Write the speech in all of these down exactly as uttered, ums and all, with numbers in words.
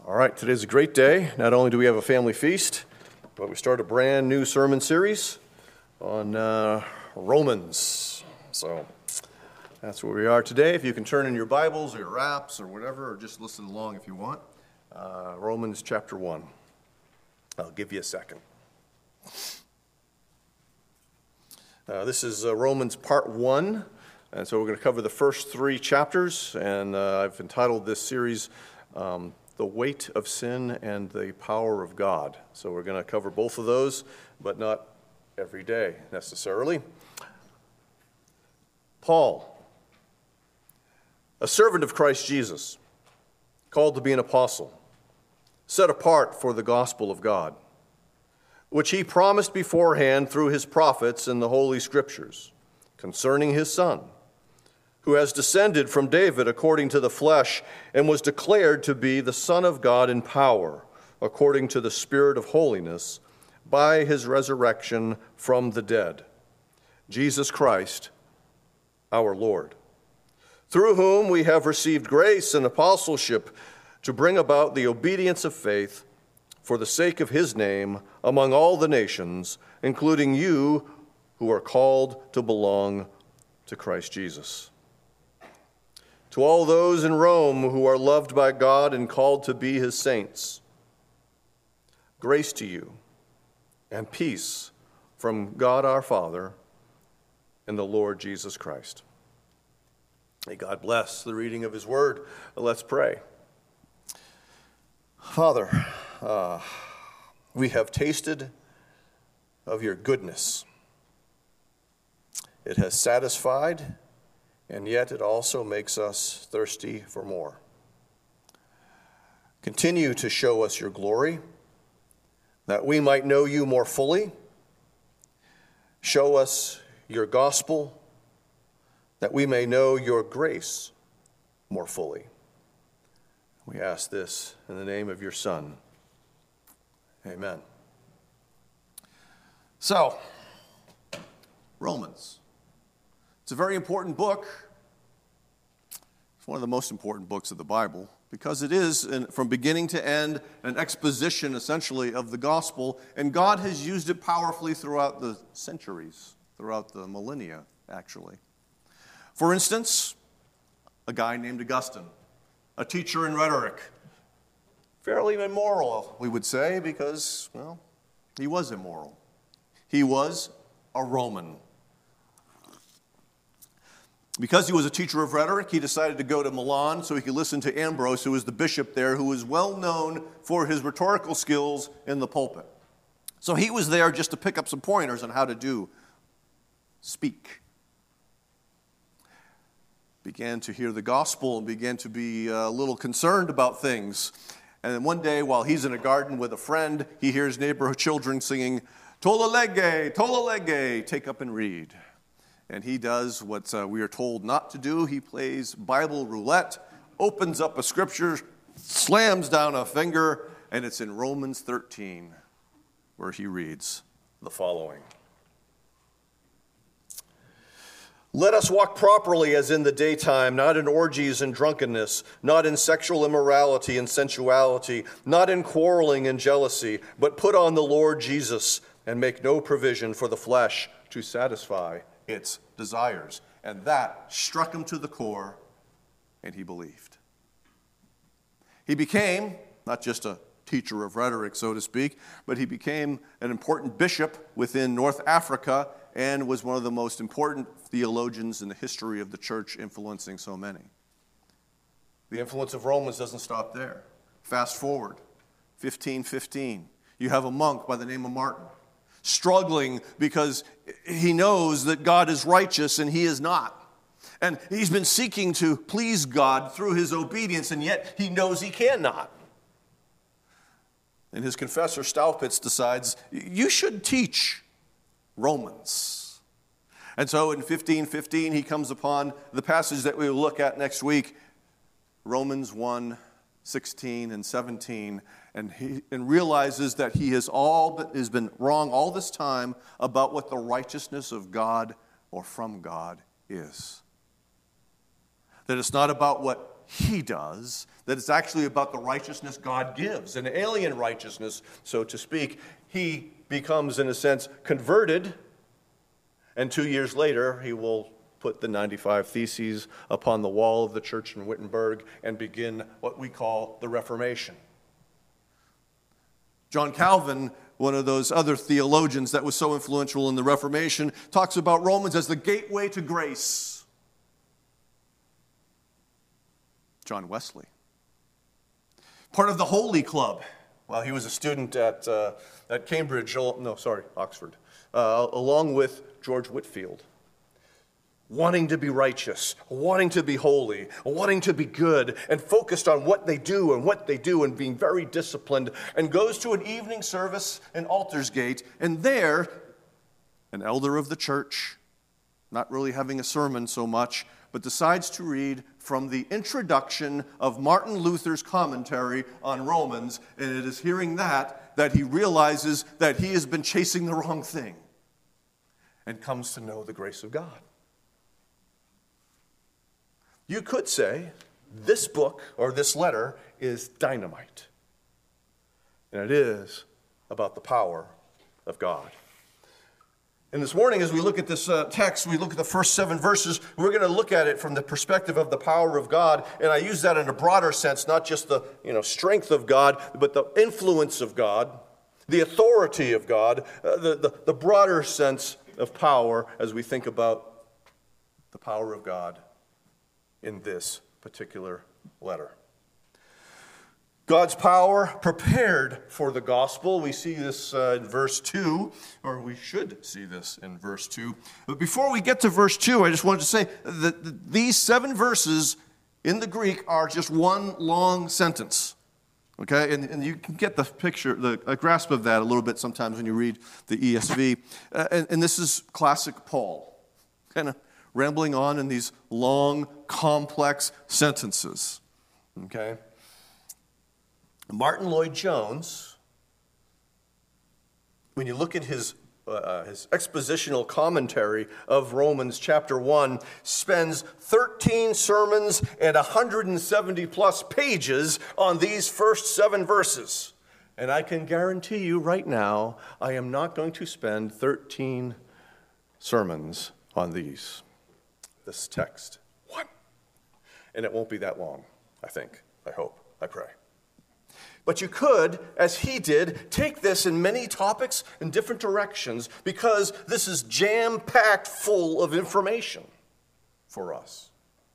All right, today's a great day. Not only do we have a family feast, but we start a brand new sermon series on uh, Romans. So that's where we are today. If you can turn in your Bibles or your apps or whatever, or just listen along if you want. Uh, Romans chapter one. I'll give you a second. Uh, this is uh, Romans part one, and so we're going to cover the first three chapters, and uh, I've entitled this series um, The Weight of Sin and the Power of God. So we're going to cover both of those, but not every day necessarily. Paul, a servant of Christ Jesus, called to be an apostle, set apart for the gospel of God, which he promised beforehand through his prophets in the Holy Scriptures, concerning his Son, who has descended from David according to the flesh, and was declared to be the Son of God in power, according to the Spirit of holiness, by his resurrection from the dead, Jesus Christ, our Lord, through whom we have received grace and apostleship to bring about the obedience of faith for the sake of his name among all the nations, including you who are called to belong to Christ Jesus. To all those in Rome who are loved by God and called to be his saints, grace to you and peace from God our Father and the Lord Jesus Christ. May God bless the reading of his word. Let's pray. Father, uh, we have tasted of your goodness. It has satisfied, and yet it also makes us thirsty for more. Continue to show us your glory, that we might know you more fully. Show us your gospel, that we may know your grace more fully. We ask this in the name of your Son. Amen. So, Romans. It's a very important book. It's one of the most important books of the Bible because it is, from beginning to end, an exposition, essentially, of the gospel, and God has used it powerfully throughout the centuries, throughout the millennia, actually. For instance, a guy named Augustine, a teacher in rhetoric, fairly immoral, we would say, because, well, he was immoral. He was a Roman. Because he was a teacher of rhetoric, he decided to go to Milan so he could listen to Ambrose, who was the bishop there, who was well known for his rhetorical skills in the pulpit. So he was there just to pick up some pointers on how to do speak. Began to hear the gospel and began to be a little concerned about things. And then one day, while he's in a garden with a friend, he hears neighborhood children singing, "Tolle lege, tolle lege," take up and read. And he does what uh, we are told not to do. He plays Bible roulette, opens up a scripture, slams down a finger, and it's in Romans thirteen, where he reads the following. Let us walk properly as in the daytime, not in orgies and drunkenness, not in sexual immorality and sensuality, not in quarreling and jealousy, but put on the Lord Jesus and make no provision for the flesh to satisfy its desires. And that struck him to the core, and he believed. He became not just a teacher of rhetoric, so to speak, but he became an important bishop within North Africa and was one of the most important theologians in the history of the church, influencing so many. The influence of Romans doesn't stop there. Fast forward, fifteen fifteen. You have a monk by the name of Martin, struggling because he knows that God is righteous and he is not. And he's been seeking to please God through his obedience, and yet he knows he cannot. And his confessor, Staupitz, decides, you should teach Romans. And so in fifteen fifteen, he comes upon the passage that we will look at next week, Romans one, sixteen and seventeen, and he and realizes that he has all but has been wrong all this time about what the righteousness of God or from God is. That it's not about what he does, that it's actually about the righteousness God gives, an alien righteousness, so to speak. He becomes, in a sense, converted, and two years later, he will put the ninety-five Theses upon the wall of the church in Wittenberg and begin what we call the Reformation. John Calvin, one of those other theologians that was so influential in the Reformation, talks about Romans as the gateway to grace. John Wesley, part of the Holy Club, while he was a student at, uh, at Cambridge, no, sorry, Oxford, uh, along with George Whitefield, wanting to be righteous, wanting to be holy, wanting to be good, and focused on what they do and what they do and being very disciplined, and goes to an evening service in Aldersgate, and there, an elder of the church, not really having a sermon so much, but decides to read from the introduction of Martin Luther's commentary on Romans, and it is hearing that that he realizes that he has been chasing the wrong thing and comes to know the grace of God. You could say this book or this letter is dynamite, and it is about the power of God. And this morning, as we look at this uh, text, we look at the first seven verses, we're going to look at it from the perspective of the power of God. And I use that in a broader sense, not just the you know, strength of God, but the influence of God, the authority of God, uh, the, the, the broader sense of power as we think about the power of God in this particular letter. God's power prepared for the gospel. We see this uh, in verse two, or we should see this in verse two. But before we get to verse two, I just wanted to say that these seven verses in the Greek are just one long sentence. Okay, and, and you can get the picture, the a grasp of that a little bit sometimes when you read the E S V. Uh, and, and this is classic Paul, kind of rambling on in these long, complex sentences. Okay? Martin Lloyd-Jones, when you look at his, uh, his expositional commentary of Romans chapter one, spends thirteen sermons and one hundred seventy plus pages on these first seven verses. And I can guarantee you right now, I am not going to spend thirteen sermons on these, this text. What? And it won't be that long, I think, I hope, I pray. But you could, as he did, take this in many topics in different directions because this is jam-packed full of information for us.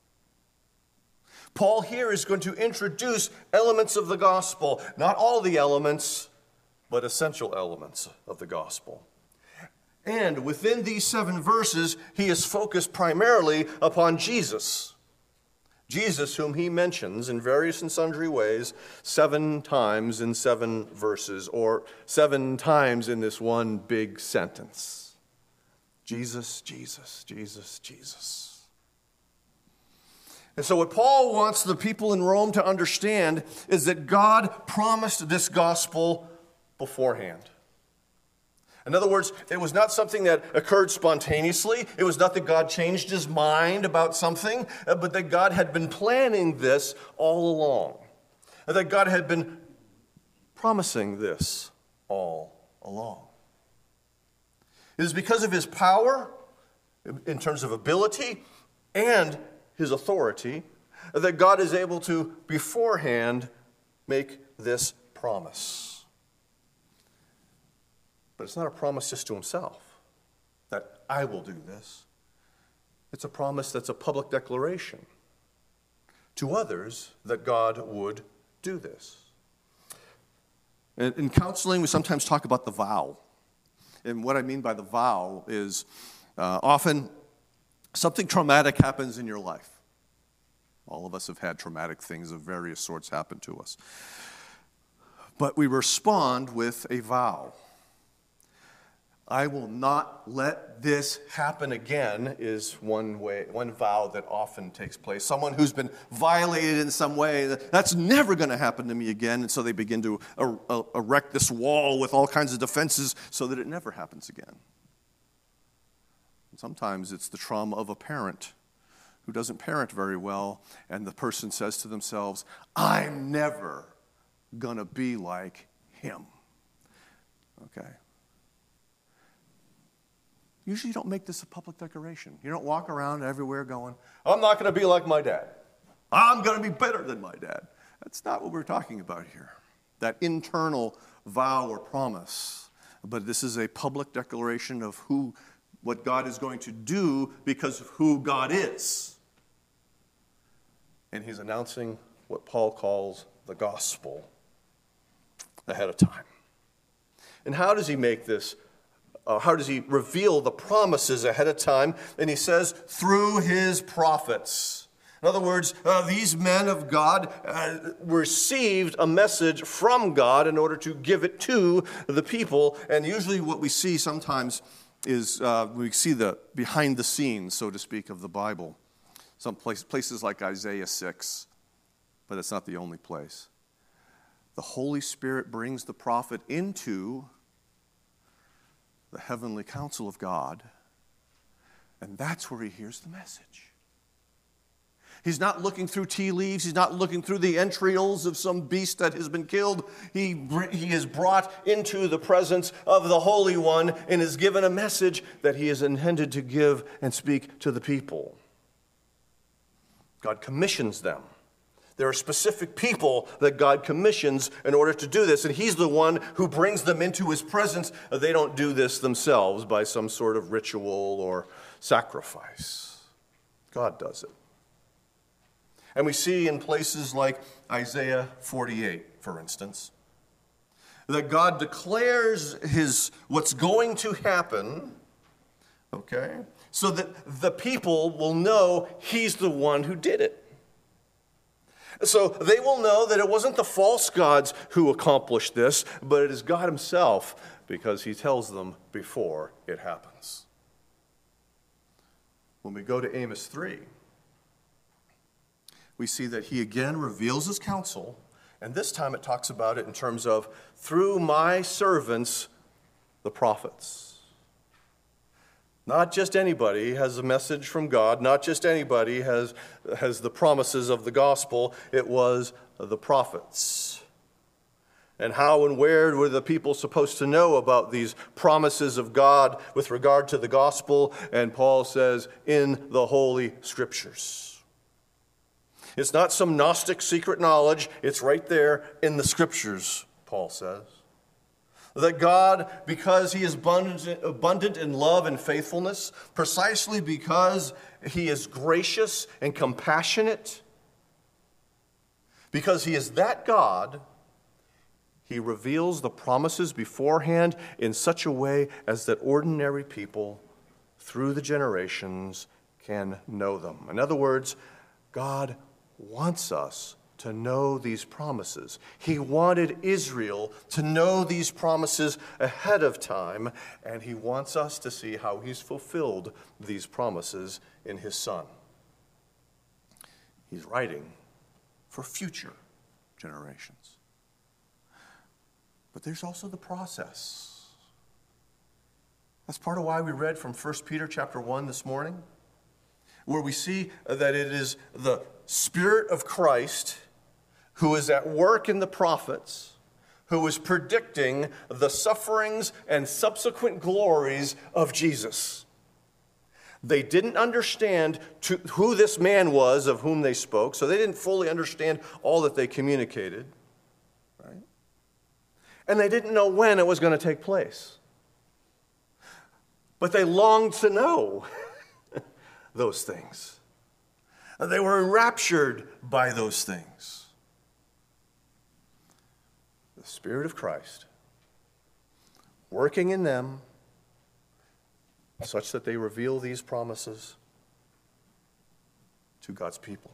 Paul here is going to introduce elements of the gospel, not all the elements, but essential elements of the gospel. And within these seven verses, he is focused primarily upon Jesus. Jesus, whom he mentions in various and sundry ways, seven times in seven verses, or seven times in this one big sentence. Jesus, Jesus, Jesus, Jesus. And so what Paul wants the people in Rome to understand is that God promised this gospel beforehand. In other words, it was not something that occurred spontaneously. It was not that God changed his mind about something, but that God had been planning this all along. And that God had been promising this all along. It is because of his power, in terms of ability, and his authority, that God is able to beforehand make this promise. But it's not a promise just to himself, that I will do this. It's a promise that's a public declaration to others that God would do this. In counseling, we sometimes talk about the vow. And what I mean by the vow is uh, often something traumatic happens in your life. All of us have had traumatic things of various sorts happen to us. But we respond with a vow. I will not let this happen again is one way, one vow that often takes place. Someone who's been violated in some way, that's never going to happen to me again. And so they begin to er- er- erect this wall with all kinds of defenses so that it never happens again. And sometimes it's the trauma of a parent who doesn't parent very well, and the person says to themselves, I'm never going to be like him. Okay? Usually you don't make this a public declaration. You don't walk around everywhere going, I'm not going to be like my dad. I'm going to be better than my dad. That's not what we're talking about here. That internal vow or promise. But this is a public declaration of who, what God is going to do because of who God is. And he's announcing what Paul calls the gospel ahead of time. And how does he make this? Uh, how does he reveal the promises ahead of time? And he says, through his prophets. In other words, uh, these men of God uh, received a message from God in order to give it to the people. And usually what we see sometimes is uh, we see the behind the scenes, so to speak, of the Bible. Some place, places like Isaiah six, but it's not the only place. The Holy Spirit brings the prophet into the heavenly counsel of God, and that's where he hears the message. He's not looking through tea leaves. He's not looking through the entrails of some beast that has been killed. He, he is brought into the presence of the Holy One and is given a message that he is intended to give and speak to the people. God commissions them. There are specific people that God commissions in order to do this, and he's the one who brings them into his presence. They don't do this themselves by some sort of ritual or sacrifice. God does it. And we see in places like Isaiah forty-eight, for instance, that God declares his what's going to happen, okay, so that the people will know he's the one who did it. So they will know that it wasn't the false gods who accomplished this, but it is God himself, because he tells them before it happens. When we go to Amos three, we see that he again reveals his counsel, and this time it talks about it in terms of, through my servants, the prophets. Not just anybody has a message from God. Not just anybody has, has the promises of the gospel. It was the prophets. And how and where were the people supposed to know about these promises of God with regard to the gospel? And Paul says, in the Holy Scriptures. It's not some Gnostic secret knowledge. It's right there in the Scriptures, Paul says. That God, because he is abundant, abundant in love and faithfulness, precisely because he is gracious and compassionate, because he is that God, he reveals the promises beforehand in such a way as that ordinary people, through the generations, can know them. In other words, God wants us to know these promises. He wanted Israel to know these promises ahead of time, and he wants us to see how he's fulfilled these promises in his Son. He's writing for future generations. But there's also the process. That's part of why we read from First Peter chapter one this morning, where we see that it is the Spirit of Christ who is at work in the prophets, who is predicting the sufferings and subsequent glories of Jesus. They didn't understand to, who this man was of whom they spoke, so they didn't fully understand all that they communicated, right? And they didn't know when it was going to take place. But they longed to know those things. They were enraptured by those things. The Spirit of Christ working in them such that they reveal these promises to God's people.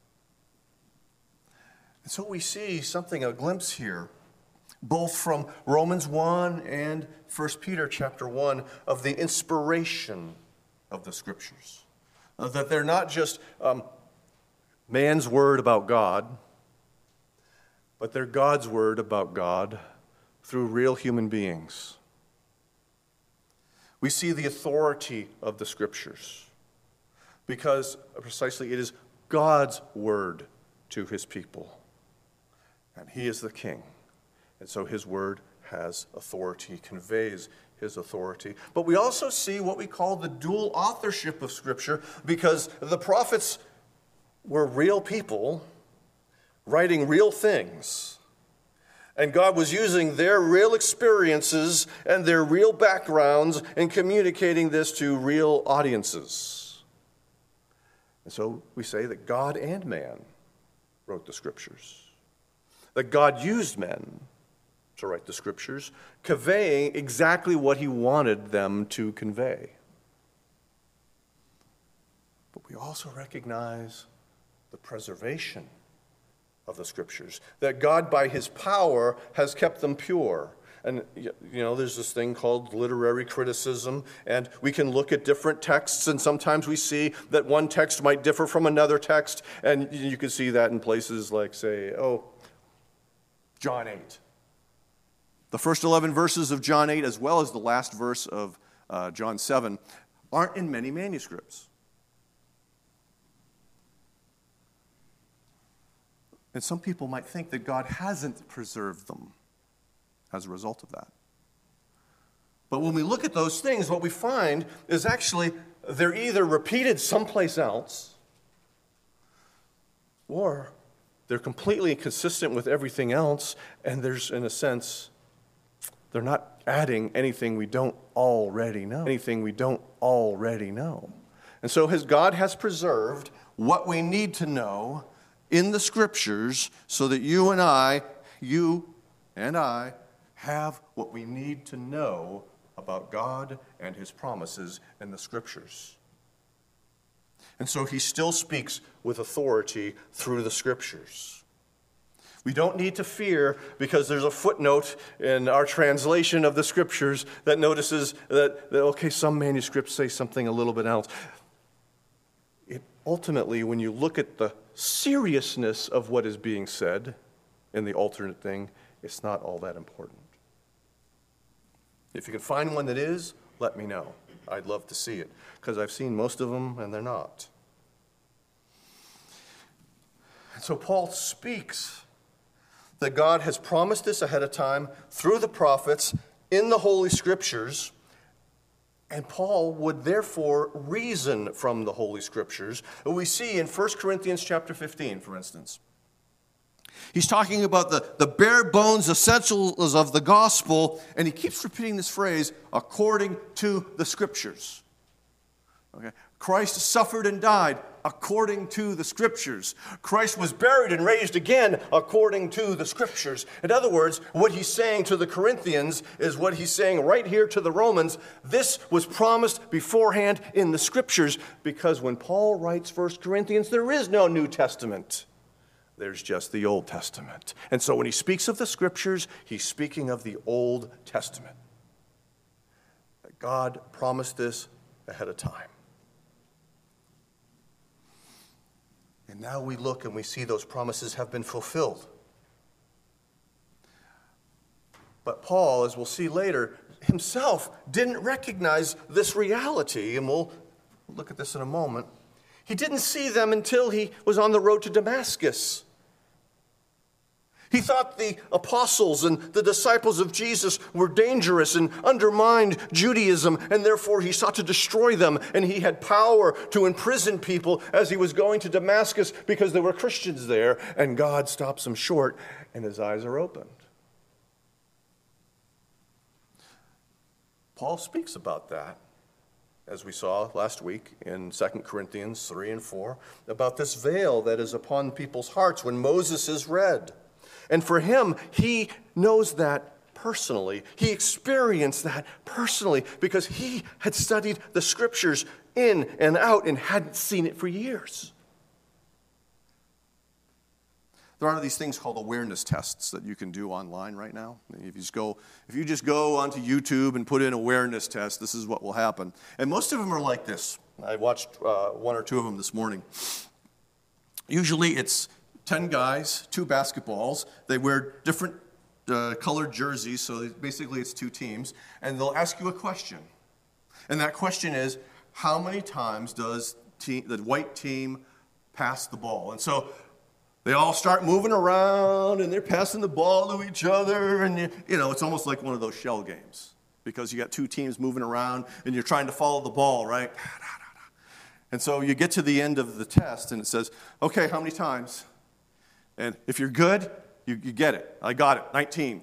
And so we see something, a glimpse here, both from Romans one and First Peter chapter one, of the inspiration of the Scriptures. Uh, that they're not just um, man's word about God, but they're God's word about God through real human beings. We see the authority of the Scriptures. because precisely it is God's word to his people. And he is the king. And so his word has authority, conveys his authority. But we also see what we call the dual authorship of Scripture, because the prophets were real people writing real things. And God was using their real experiences and their real backgrounds and communicating this to real audiences. And so we say that God and man wrote the Scriptures. That God used men to write the Scriptures, conveying exactly what he wanted them to convey. But we also recognize the preservation of the Scriptures, that God by his power has kept them pure. And, you know, there's this thing called literary criticism, and we can look at different texts, and sometimes we see that one text might differ from another text, and you can see that in places like, say, oh, John eight. The first eleven verses of John eight, as well as the last verse of uh, John seven, aren't in many manuscripts. And some people might think that God hasn't preserved them as a result of that. But when we look at those things, what we find is actually they're either repeated someplace else, or they're completely consistent with everything else, and there's, in a sense, they're not adding anything we don't already know. Anything we don't already know. And so his God has preserved what we need to know in the Scriptures so that you and I, you and I, have what we need to know about God and his promises in the Scriptures. And so he still speaks with authority through the Scriptures. We don't need to fear because there's a footnote in our translation of the Scriptures that notices that, that okay, some manuscripts say something a little bit else. It, ultimately, when you look at the seriousness of what is being said in the alternate thing, it's not all that important. If you can find one that is, let me know. I'd love to see it, because I've seen most of them and they're not. And so Paul speaks that God has promised this ahead of time through the prophets in the Holy Scriptures, and Paul would therefore reason from the Holy Scriptures. We see in First Corinthians chapter fifteen, for instance. He's talking about the, the bare bones essentials of the gospel, and he keeps repeating this phrase, according to the Scriptures. Okay? Christ suffered and died according to the Scriptures. Christ was buried and raised again according to the Scriptures. In other words, what he's saying to the Corinthians is what he's saying right here to the Romans. This was promised beforehand in the Scriptures, because when Paul writes First Corinthians, there is no New Testament. There's just the Old Testament. And so when he speaks of the Scriptures, he's speaking of the Old Testament. God promised this ahead of time. And now we look and we see those promises have been fulfilled. But Paul, as we'll see later, himself didn't recognize this reality, and we'll look at this in a moment. He didn't see them until he was on the road to Damascus. He thought the apostles and the disciples of Jesus were dangerous and undermined Judaism, and therefore he sought to destroy them, and he had power to imprison people as he was going to Damascus because there were Christians there, and God stops him short, and his eyes are opened. Paul speaks about that, as we saw last week in Second Corinthians three and four, about this veil that is upon people's hearts when Moses is read. And for him, he knows that personally. He experienced that personally because he had studied the Scriptures in and out and hadn't seen it for years. There are these things called awareness tests that you can do online right now. If you just go, if you just go onto YouTube and put in awareness test, this is what will happen. And most of them are like this. I watched uh, one or two of them this morning. Usually it's ten guys, two basketballs. They wear different uh, colored jerseys, so basically it's two teams. And they'll ask you a question. And that question is, how many times does team, the white team pass the ball. And so they all start moving around, and they're passing the ball to each other, and you, you know, it's almost like one of those shell games because you got two teams moving around, and you're trying to follow the ball, right? And so you get to the end of the test, and it says, okay, how many times? And if you're good, you, you get it. I got it, nineteen.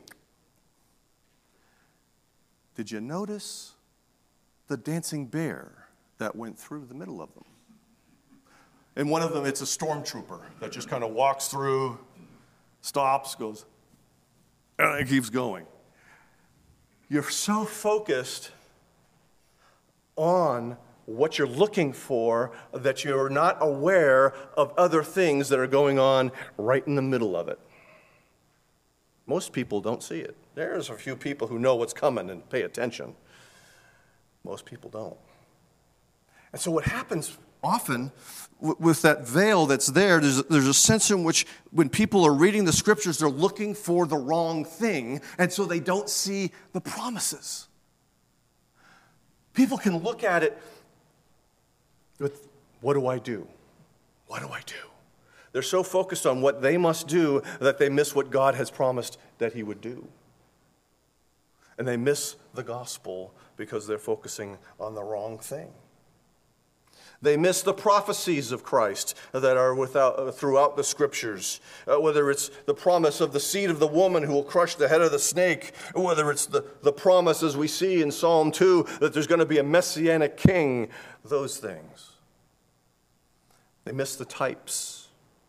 Did you notice the dancing bear that went through the middle of them? And one of them, it's a stormtrooper that just kind of walks through, stops, goes, and it keeps going. You're so focused on what you're looking for that you're not aware of other things that are going on right in the middle of it. Most people don't see it. There's a few people who know what's coming and pay attention. Most people don't. And so what happens often with that veil that's there, there's, there's a sense in which when people are reading the scriptures, they're looking for the wrong thing, and so they don't see the promises. People can look at it with, what do I do? What do I do? They're so focused on what they must do that they miss what God has promised that he would do. And they miss the gospel because they're focusing on the wrong thing. They miss the prophecies of Christ that are without, uh, throughout the scriptures, uh, whether it's the promise of the seed of the woman who will crush the head of the snake, or whether it's the, the promise, as we see in Psalm two, that there's going to be a messianic king, those things. They miss the types,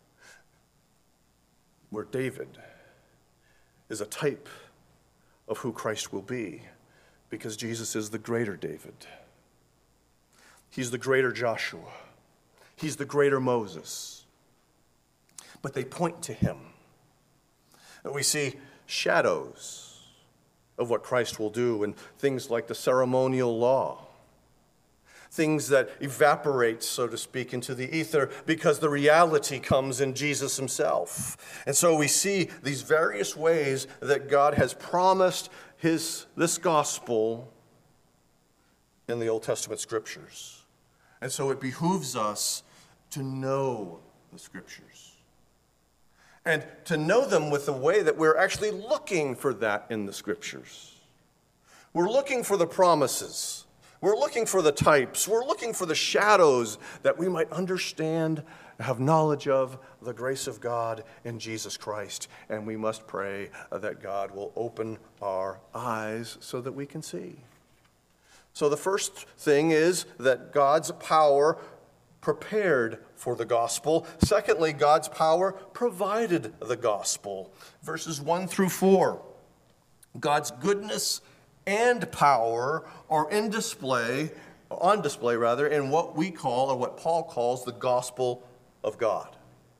where David is a type of who Christ will be, because Jesus is the greater David. He's the greater Joshua. He's the greater Moses. But they point to him. And we see shadows of what Christ will do in things like the ceremonial law. Things that evaporate, so to speak, into the ether because the reality comes in Jesus himself. And so we see these various ways that God has promised his, this gospel in the Old Testament scriptures. And so it behooves us to know the scriptures and to know them with the way that we're actually looking for that in the scriptures. We're looking for the promises. We're looking for the types. We're looking for the shadows that we might understand, have knowledge of the grace of God in Jesus Christ. And we must pray that God will open our eyes so that we can see. So the first thing is that God's power prepared for the gospel. Secondly, God's power provided the gospel. Verses one through four. God's goodness and power are in display, on display rather, in what we call, or what Paul calls, the gospel of God.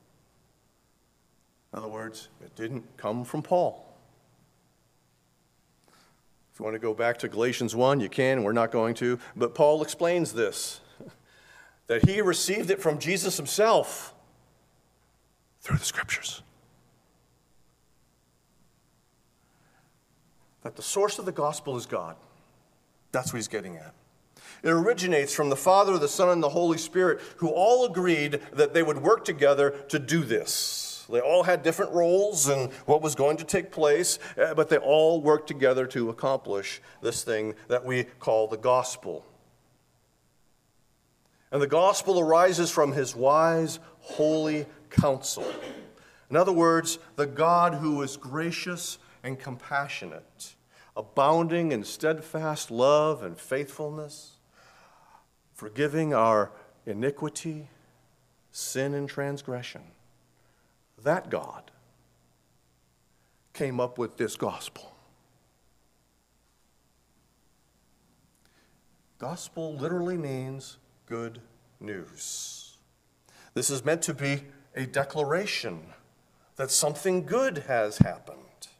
In other words, it didn't come from Paul. If you want to go back to Galatians one, you can. We're not going to. But Paul explains this, that he received it from Jesus himself through the scriptures. That the source of the gospel is God. That's what he's getting at. It originates from the Father, the Son, and the Holy Spirit, who all agreed that they would work together to do this. They all had different roles and what was going to take place, but they all worked together to accomplish this thing that we call the gospel. And the gospel arises from his wise, holy counsel. In other words, the God who is gracious and compassionate, abounding in steadfast love and faithfulness, forgiving our iniquity, sin, and transgression. That God came up with this gospel. Gospel literally means good news. This is meant to be a declaration that something good has happened.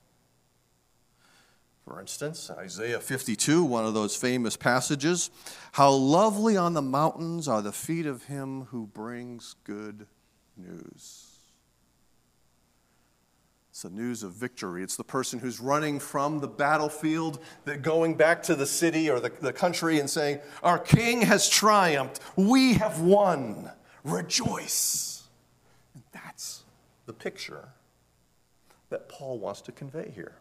For instance, Isaiah fifty-two, one of those famous passages, how lovely on the mountains are the feet of him who brings good news. It's the news of victory. It's the person who's running from the battlefield, that going back to the city or the, the country and saying, our king has triumphed. We have won. Rejoice. And that's the picture that Paul wants to convey here.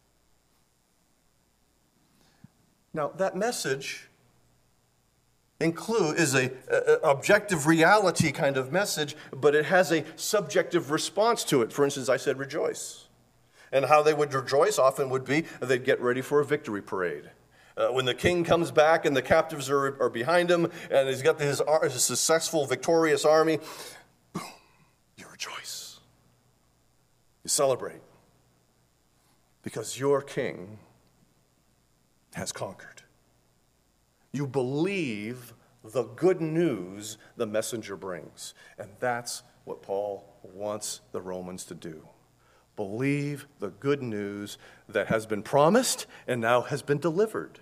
Now, that message include is a, a objective reality kind of message, but it has a subjective response to it. For instance, I said rejoice. And how they would rejoice often would be they'd get ready for a victory parade. Uh, when the king comes back and the captives are, are behind him and he's got his, his successful, victorious army, boom, you rejoice. You celebrate. Because your king has conquered. You believe the good news the messenger brings. And that's what Paul wants the Romans to do. Believe the good news that has been promised and now has been delivered.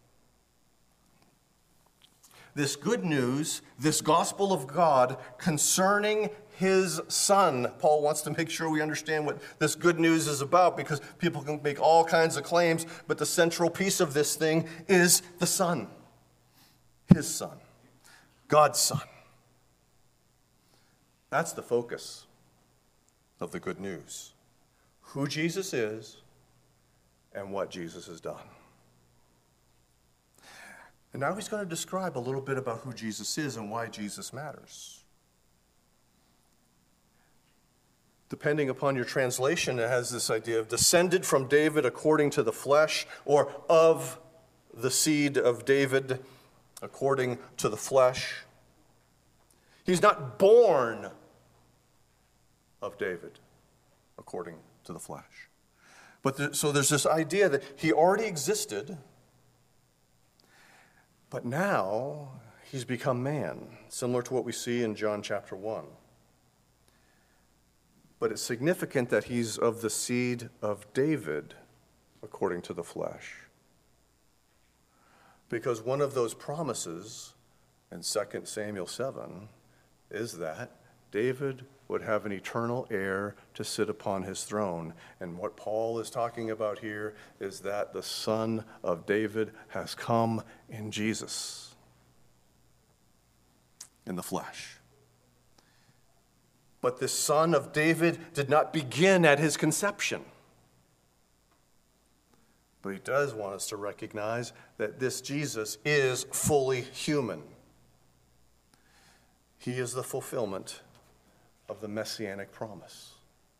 This good news, this gospel of God concerning his son. Paul wants to make sure we understand what this good news is about, because people can make all kinds of claims, but the central piece of this thing is the son. His son, God's son. That's the focus of the good news. Who Jesus is and what Jesus has done. And now he's going to describe a little bit about who Jesus is and why Jesus matters. Depending upon your translation, it has this idea of descended from David according to the flesh, or of the seed of David according to the flesh. He's not born of David according to the flesh. But there, so there's this idea that he already existed, but now he's become man, similar to what we see in John chapter one. But it's significant that he's of the seed of David according to the flesh. Because one of those promises in Second Samuel seven is that David would have an eternal heir to sit upon his throne. And what Paul is talking about here is that the son of David has come in Jesus, in the flesh. But this son of David did not begin at his conception. But he does want us to recognize that this Jesus is fully human. He is the fulfillment of the messianic promise.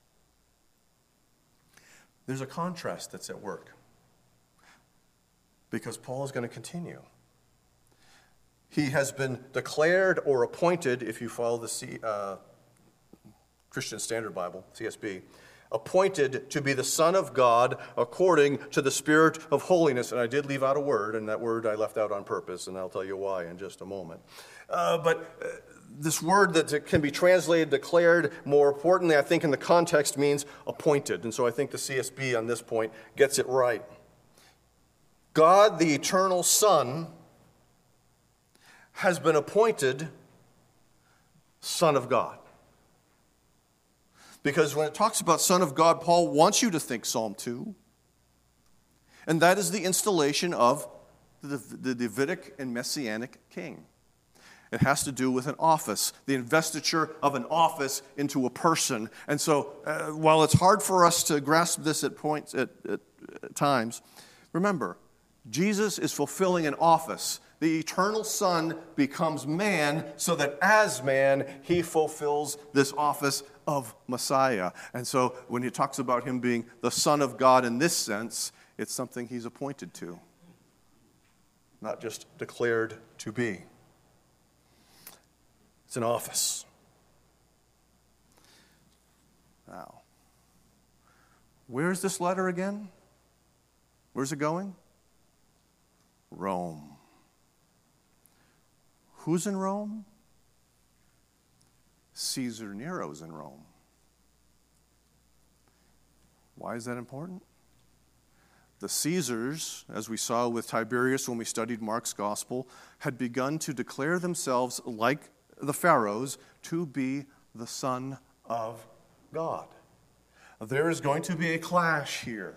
There's a contrast that's at work, because Paul is going to continue. He has been declared or appointed, if you follow the C, uh, Christian Standard Bible, C S B, appointed to be the Son of God according to the Spirit of holiness. And I did leave out a word, and that word I left out on purpose, and I'll tell you why in just a moment. Uh, but uh, this word that can be translated, declared, more importantly, I think in the context means appointed. And so I think the C S B on this point gets it right. God, the eternal Son, has been appointed Son of God. Because when it talks about Son of God, Paul wants you to think Psalm two. And that is the installation of the, the Davidic and Messianic king. It has to do with an office, the investiture of an office into a person. And so uh, while it's hard for us to grasp this at points, at, at, at times, remember, Jesus is fulfilling an office. The eternal Son becomes man so that as man, he fulfills this office of Messiah. And so when he talks about him being the Son of God in this sense, it's something he's appointed to, not just declared to be. It's an office. Now, where's this letter again? Where's it going? Rome. Who's in Rome? Caesar Nero's in Rome. Why is that important? The Caesars, as we saw with Tiberius when we studied Mark's gospel, had begun to declare themselves, like the pharaohs, to be the Son of God. There is going to be a clash here.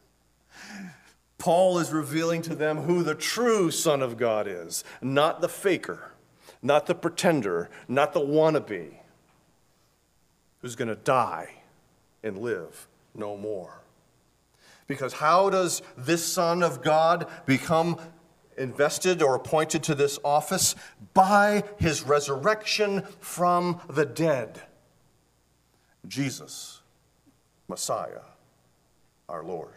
Paul is revealing to them who the true Son of God is, not the faker, not the pretender, not the wannabe, who's going to die and live no more. Because how does this Son of God become invested or appointed to this office? By his resurrection from the dead. Jesus, Messiah, our Lord.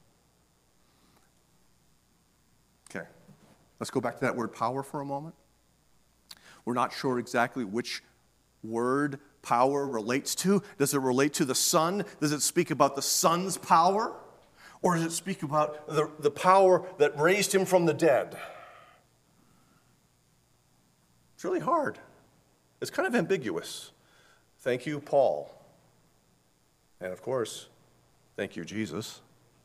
Okay, let's go back to that word power for a moment. We're not sure exactly which word power relates to. Does it relate to the Son? Does it speak about the Son's power? Or does it speak about the, the power that raised him from the dead? It's really hard. It's kind of ambiguous. Thank you, Paul. And of course, thank you, Jesus.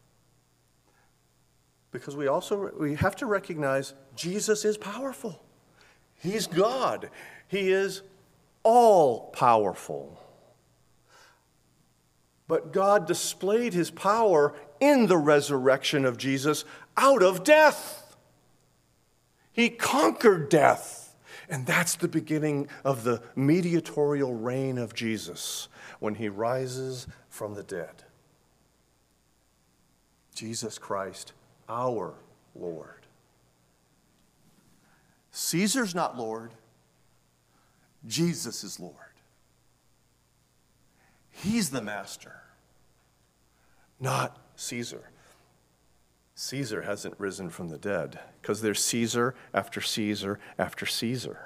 Because we also we have to recognize Jesus is powerful. He's God. He is all powerful. But God displayed his power in the resurrection of Jesus out of death. He conquered death. And that's the beginning of the mediatorial reign of Jesus when he rises from the dead. Jesus Christ, our Lord. Caesar's not Lord. Jesus is Lord. He's the master, not Caesar. Caesar hasn't risen from the dead because there's Caesar after Caesar after Caesar.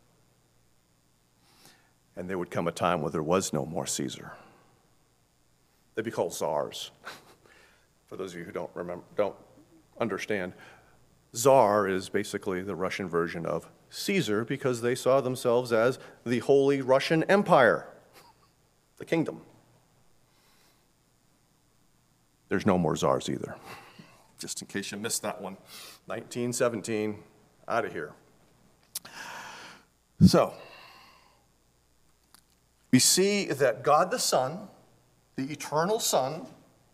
And there would come a time where there was no more Caesar. They'd be called czars. For those of you who don't remember, don't understand, Tsar is basically the Russian version of Caesar because they saw themselves as the Holy Russian Empire, the kingdom. There's no more czars either. Just in case you missed that one. nineteen seventeen, out of here. So, we see that God the Son, the eternal Son,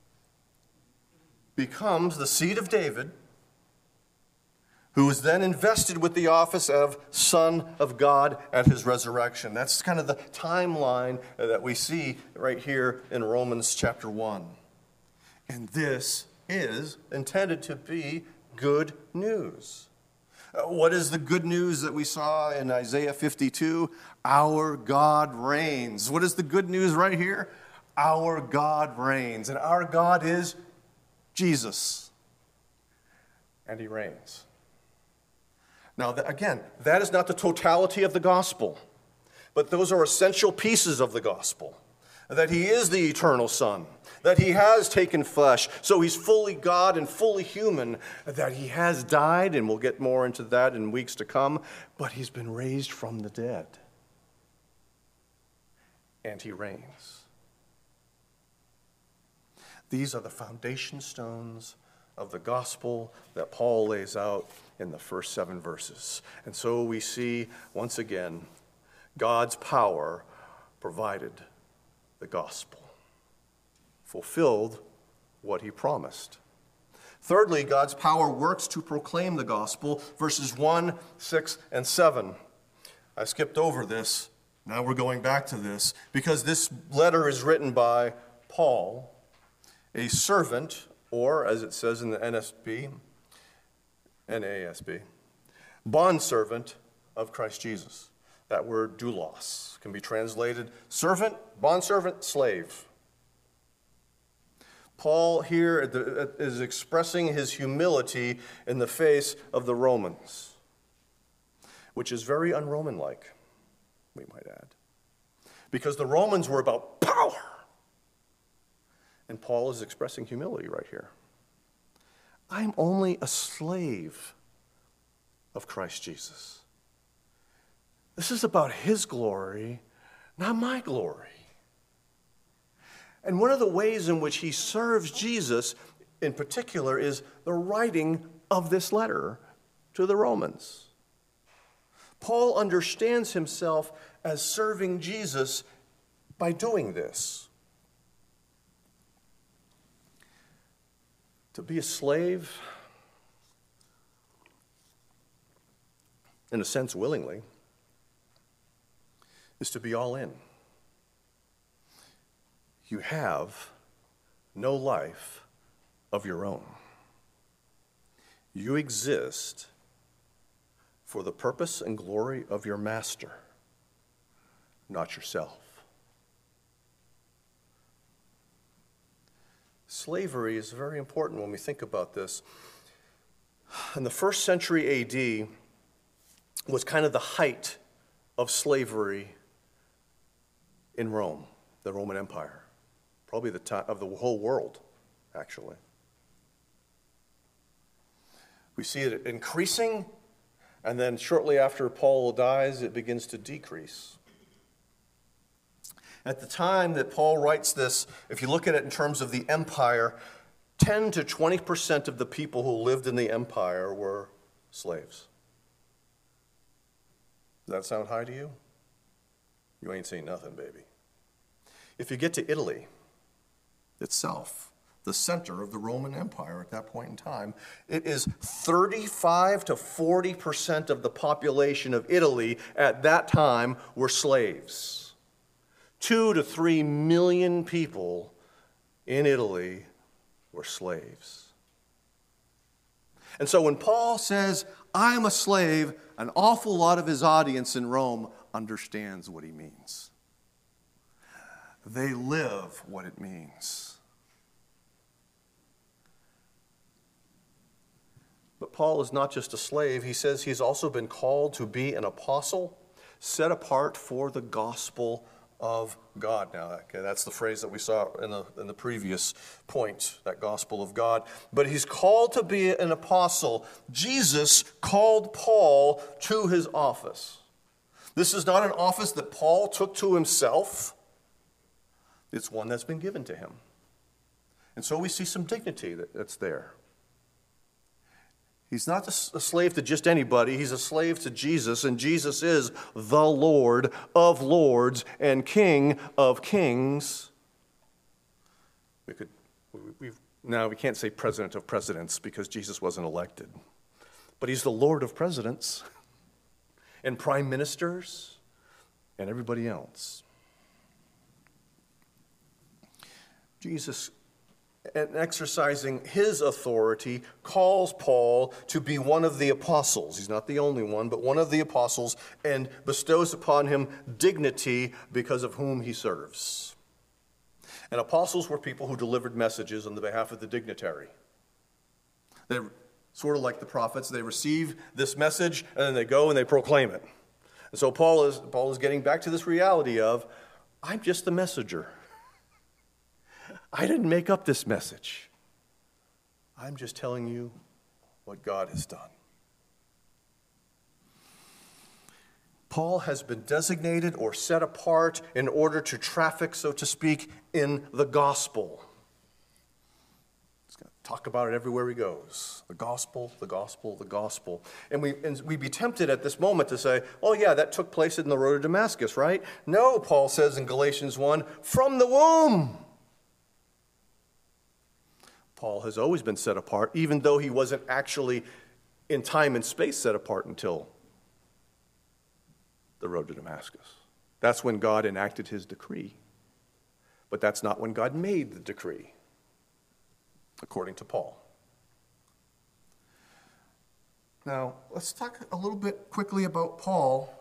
becomes the seed of David, who is then invested with the office of Son of God at his resurrection. That's kind of the timeline that we see right here in Romans chapter one. And this is intended to be good news. Uh, what is the good news that we saw in Isaiah fifty-two? Our God reigns. What is the good news right here? Our God reigns. And our God is Jesus. And he reigns. Now, again, that is not the totality of the gospel, but those are essential pieces of the gospel. That he is the eternal Son, that he has taken flesh, so he's fully God and fully human, that he has died, and we'll get more into that in weeks to come, but he's been raised from the dead. And he reigns. These are the foundation stones of the gospel that Paul lays out in the first seven verses. And so we see, once again, God's power provided the gospel, fulfilled what he promised. Thirdly, God's power works to proclaim the gospel, verses one, six, and seven. I skipped over this. Now we're going back to this, because this letter is written by Paul, a servant, or as it says in the N S B, N A S B, bondservant of Christ Jesus. That word doulos can be translated servant, bondservant, slave. Paul here is expressing his humility in the face of the Romans, which is very un-Roman-like, we might add, because the Romans were about power. And Paul is expressing humility right here. I'm only a slave of Christ Jesus. This is about his glory, not my glory. And one of the ways in which he serves Jesus in particular is the writing of this letter to the Romans. Paul understands himself as serving Jesus by doing this. To be a slave, in a sense willingly, is to be all in. You have no life of your own. You exist for the purpose and glory of your master, not yourself. Slavery is very important when we think about this. In the first century A D was kind of the height of slavery in Rome, the Roman Empire, probably the time of the whole world, actually. We see it increasing, and then shortly after Paul dies, it begins to decrease. At the time that Paul writes this, if you look at it in terms of the empire, ten to twenty percent of the people who lived in the empire were slaves. Does that sound high to you? You ain't seen nothing, baby. If you get to Italy itself, the center of the Roman Empire at that point in time, it is thirty-five to forty percent of the population of Italy at that time were slaves. Two to three million people in Italy were slaves. And so when Paul says, I am a slave, an awful lot of his audience in Rome understands what he means. They live what it means. But Paul is not just a slave. He says he's also been called to be an apostle, set apart for the gospel of God. Now, okay, that's the phrase that we saw in the, in the previous point, that gospel of God. But he's called to be an apostle. Jesus called Paul to his office. This is not an office that Paul took to himself. It's one that's been given to him. And so we see some dignity that, that's there. He's not a slave to just anybody. He's a slave to Jesus, and Jesus is the Lord of lords and King of kings. We could, we've, now we can't say president of presidents because Jesus wasn't elected. But he's the Lord of presidents and prime ministers and everybody else. Jesus, and exercising his authority, calls Paul to be one of the apostles. He's not the only one, but one of the apostles, and bestows upon him dignity because of whom he serves. And apostles were people who delivered messages on the behalf of the dignitary. They're sort of like the prophets. They receive this message, and then they go and they proclaim it. And so Paul is, Paul is getting back to this reality of, I'm just the messenger. I didn't make up this message. I'm just telling you what God has done. Paul has been designated or set apart in order to traffic, so to speak, in the gospel. He's going to talk about it everywhere he goes. The gospel, the gospel, the gospel. And, we, and we'd be tempted at this moment to say, oh yeah, that took place in the road to Damascus, right? No, Paul says in Galatians one, from the womb. Paul has always been set apart, even though he wasn't actually in time and space set apart until the road to Damascus. That's when God enacted his decree. But that's not when God made the decree, according to Paul. Now, let's talk a little bit quickly about Paul.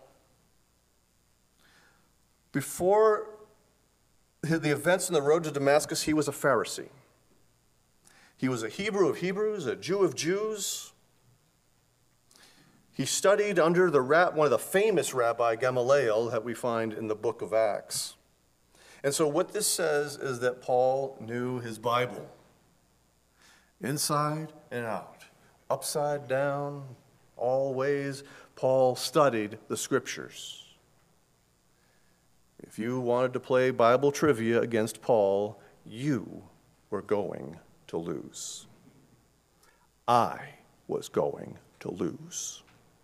Before the events in the road to Damascus, he was a Pharisee. He was a Hebrew of Hebrews, a Jew of Jews. He studied under the one of the famous Rabbi Gamaliel that we find in the book of Acts. And so what this says is that Paul knew his Bible inside and out, upside down, all ways. Paul studied the scriptures. If you wanted to play Bible trivia against Paul, you were going to lose. I was going to lose.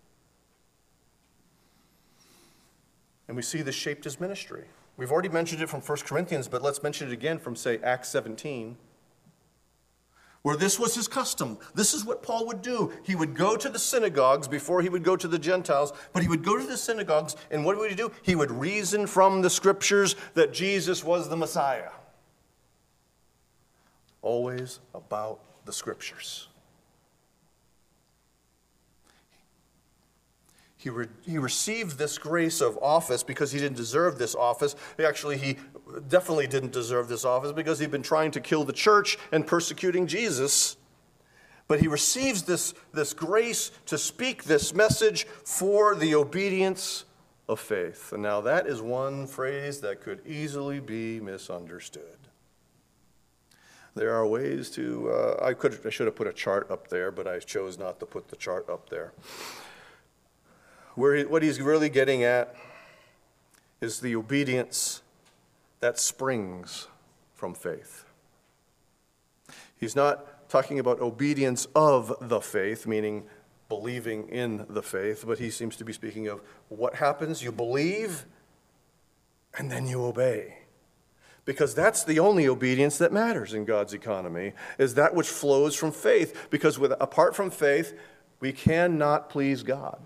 And we see this shaped his ministry. We've already mentioned it from First Corinthians, but let's mention it again from, say, Acts seventeen, where this was his custom. This is what Paul would do. He would go to the synagogues before he would go to the Gentiles, but he would go to the synagogues, and what would he do? He would reason from the scriptures that Jesus was the Messiah. Always about the scriptures. He, re- he received this grace of office because he didn't deserve this office. Actually, he definitely didn't deserve this office because he'd been trying to kill the church and persecuting Jesus. But he receives this, this grace to speak this message for the obedience of faith. And now that is one phrase that could easily be misunderstood. There are ways to, uh, I could, I should have put a chart up there, but I chose not to put the chart up there. Where he, what he's really getting at is the obedience that springs from faith. He's not talking about obedience of the faith, meaning believing in the faith, but he seems to be speaking of what happens. You believe, and then you obey. Because that's the only obedience that matters in God's economy, is that which flows from faith. Because with, apart from faith, we cannot please God.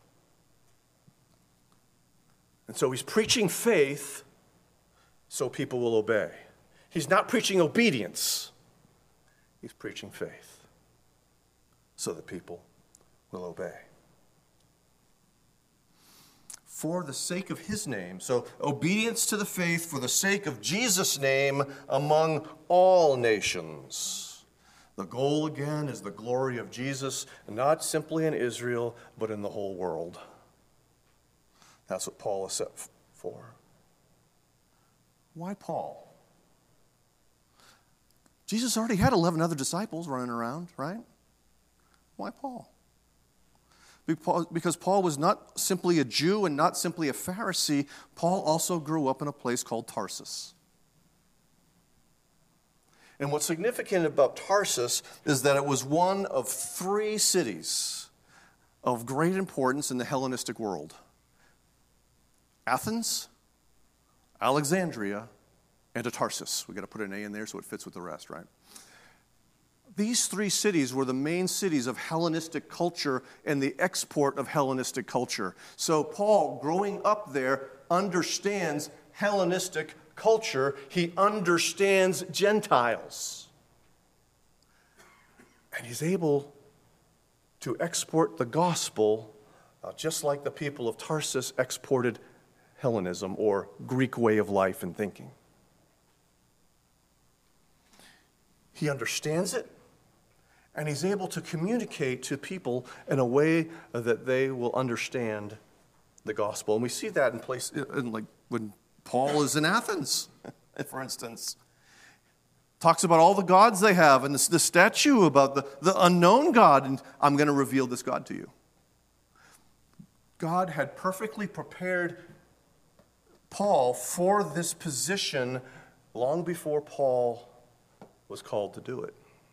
And so he's preaching faith so people will obey. He's not preaching obedience. He's preaching faith so that people will obey. For the sake of his name. So obedience to the faith for the sake of Jesus' name among all nations. The goal, again, is the glory of Jesus, not simply in Israel, but in the whole world. That's what Paul is set for. Why Paul? Jesus already had eleven other disciples running around, right? Why Paul? Because Paul was not simply a Jew and not simply a Pharisee. Paul also grew up in a place called Tarsus. And what's significant about Tarsus is that it was one of three cities of great importance in the Hellenistic world. Athens, Alexandria, and Tarsus. We've got to put an A in there so it fits with the rest, right? These three cities were the main cities of Hellenistic culture and the export of Hellenistic culture. So Paul, growing up there, understands Hellenistic culture. He understands Gentiles. And he's able to export the gospel uh, just like the people of Tarsus exported Hellenism, or Greek way of life and thinking. He understands it, and he's able to communicate to people in a way that they will understand the gospel. And we see that in place, in like when Paul is in Athens, for instance. Talks about all the gods they have, and the, the statue about the, the unknown God, and I'm going to reveal this God to you. God had perfectly prepared Paul for this position long before Paul was called to do it.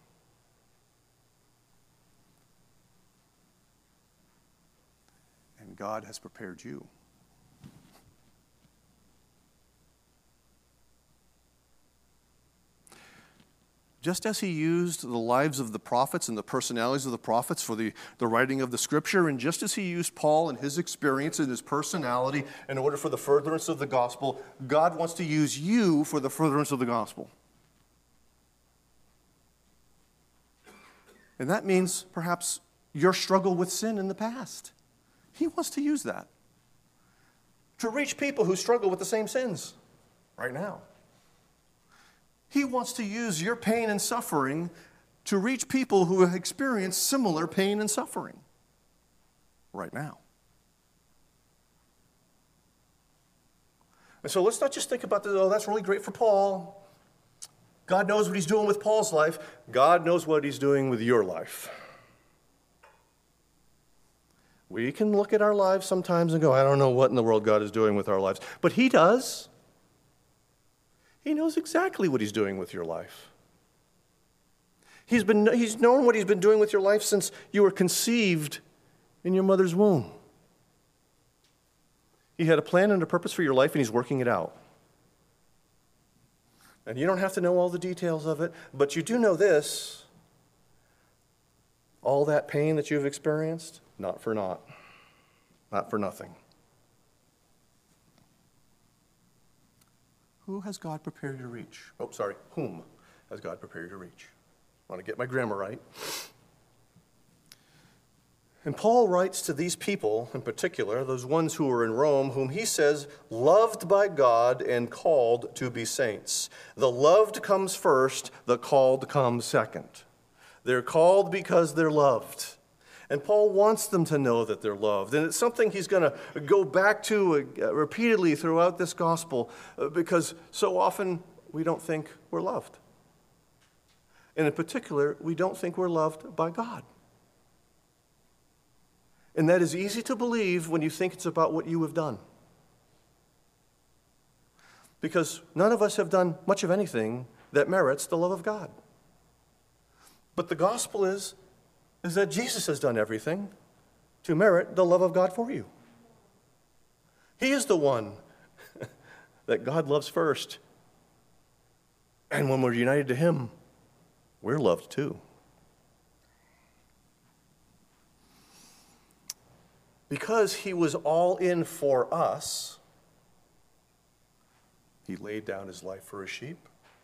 And God has prepared you. Just as he used the lives of the prophets and the personalities of the prophets for the, the writing of the scripture, and just as he used Paul and his experience and his personality in order for the furtherance of the gospel, God wants to use you for the furtherance of the gospel. And that means perhaps your struggle with sin in the past. He wants to use that to reach people who struggle with the same sins right now. He wants to use your pain and suffering to reach people who have experienced similar pain and suffering right now. And so let's not just think about this, oh, that's really great for Paul. God knows what he's doing with Paul's life. God knows what he's doing with your life. We can look at our lives sometimes and go, I don't know what in the world God is doing with our lives. But he does. He knows exactly what he's doing with your life. He's been, he's known what he's been doing with your life since you were conceived in your mother's womb. He had a plan and a purpose for your life, and he's working it out. And you don't have to know all the details of it, but you do know this. All that pain that you've experienced, not for naught, not for nothing. Who has God prepared you to reach? Oh, sorry, whom has God prepared you to reach? I want to get my grammar right. And Paul writes to these people in particular, those ones who were in Rome, whom he says, loved by God and called to be saints. The loved comes first, the called comes second. They're called because they're loved. And Paul wants them to know that they're loved. And it's something he's going to go back to repeatedly throughout this gospel, because so often we don't think we're loved. And in particular, we don't think we're loved by God. And that is easy to believe when you think it's about what you have done. Because none of us have done much of anything that merits the love of God. But the gospel is, is that Jesus has done everything to merit the love of God for you. He is the one that God loves first. And when we're united to him, we're loved too. Because he was all in for us, he laid down his life for his sheep.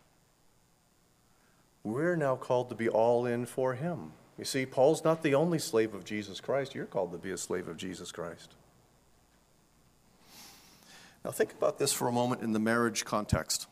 We're now called to be all in for him. You see, Paul's not the only slave of Jesus Christ. You're called to be a slave of Jesus Christ. Now think about this for a moment in the marriage context.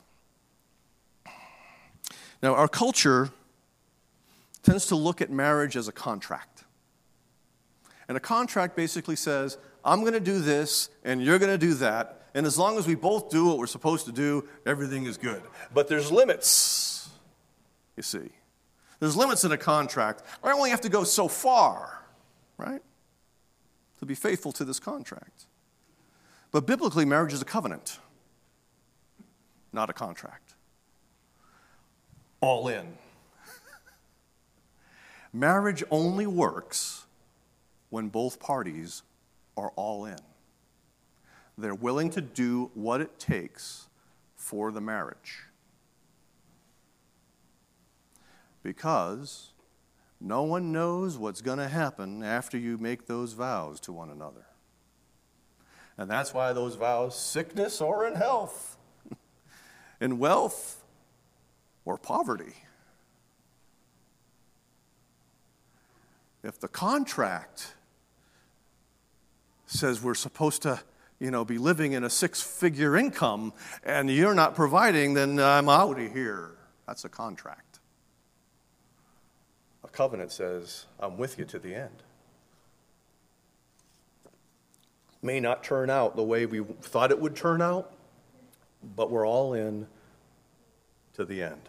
Now, our culture tends to look at marriage as a contract. And a contract basically says, I'm going to do this, and you're going to do that, and as long as we both do what we're supposed to do, everything is good. But there's limits, you see. There's limits in a contract. I only have to go so far, right, to be faithful to this contract. But biblically, marriage is a covenant, not a contract. All in. Marriage only works when both parties are all in. They're willing to do what it takes for the marriage. Because no one knows what's going to happen after you make those vows to one another. And that's why those vows, sickness or in health, in wealth or poverty. If the contract says we're supposed to, you know, be living in a six-figure income and you're not providing, then I'm out of here. That's a contract. A covenant says, I'm with you to the end. May not turn out the way we thought it would turn out, but we're all in to the end.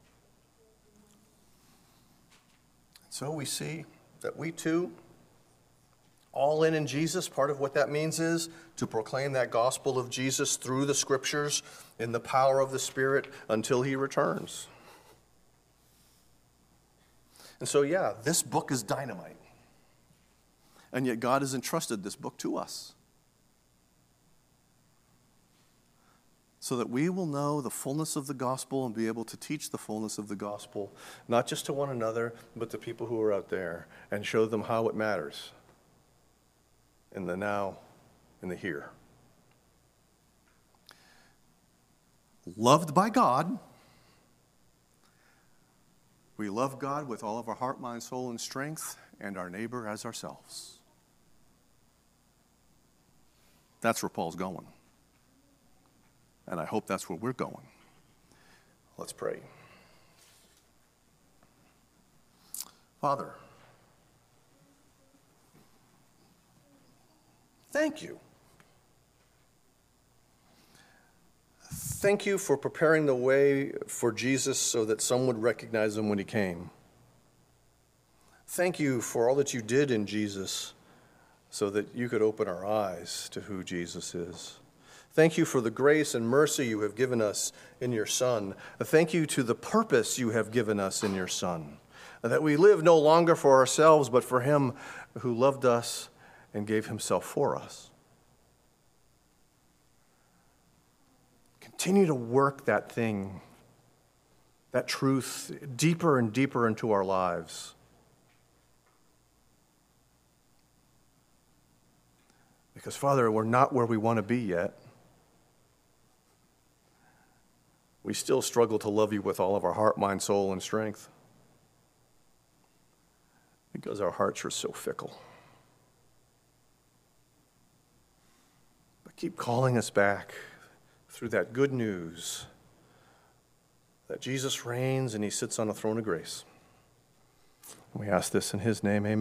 So we see that we too, all in in Jesus, part of what that means is to proclaim that gospel of Jesus through the scriptures in the power of the Spirit until he returns. And so, yeah, this book is dynamite. And yet God has entrusted this book to us so that we will know the fullness of the gospel and be able to teach the fullness of the gospel, not just to one another, but to people who are out there, and show them how it matters in the now, in the here. Loved by God, we love God with all of our heart, mind, soul, and strength, and our neighbor as ourselves. That's where Paul's going. And I hope that's where we're going. Let's pray. Father, thank you. Thank you for preparing the way for Jesus so that some would recognize him when he came. Thank you for all that you did in Jesus so that you could open our eyes to who Jesus is. Thank you for the grace and mercy you have given us in your Son. Thank you to the purpose you have given us in your Son, that we live no longer for ourselves, but for him who loved us and gave himself for us. Continue to work that thing, that truth, deeper and deeper into our lives. Because, Father, we're not where we want to be yet. We still struggle to love you with all of our heart, mind, soul, and strength. Because our hearts are so fickle. But keep calling us back through that good news that Jesus reigns and he sits on a throne of grace. We ask this in his name, amen.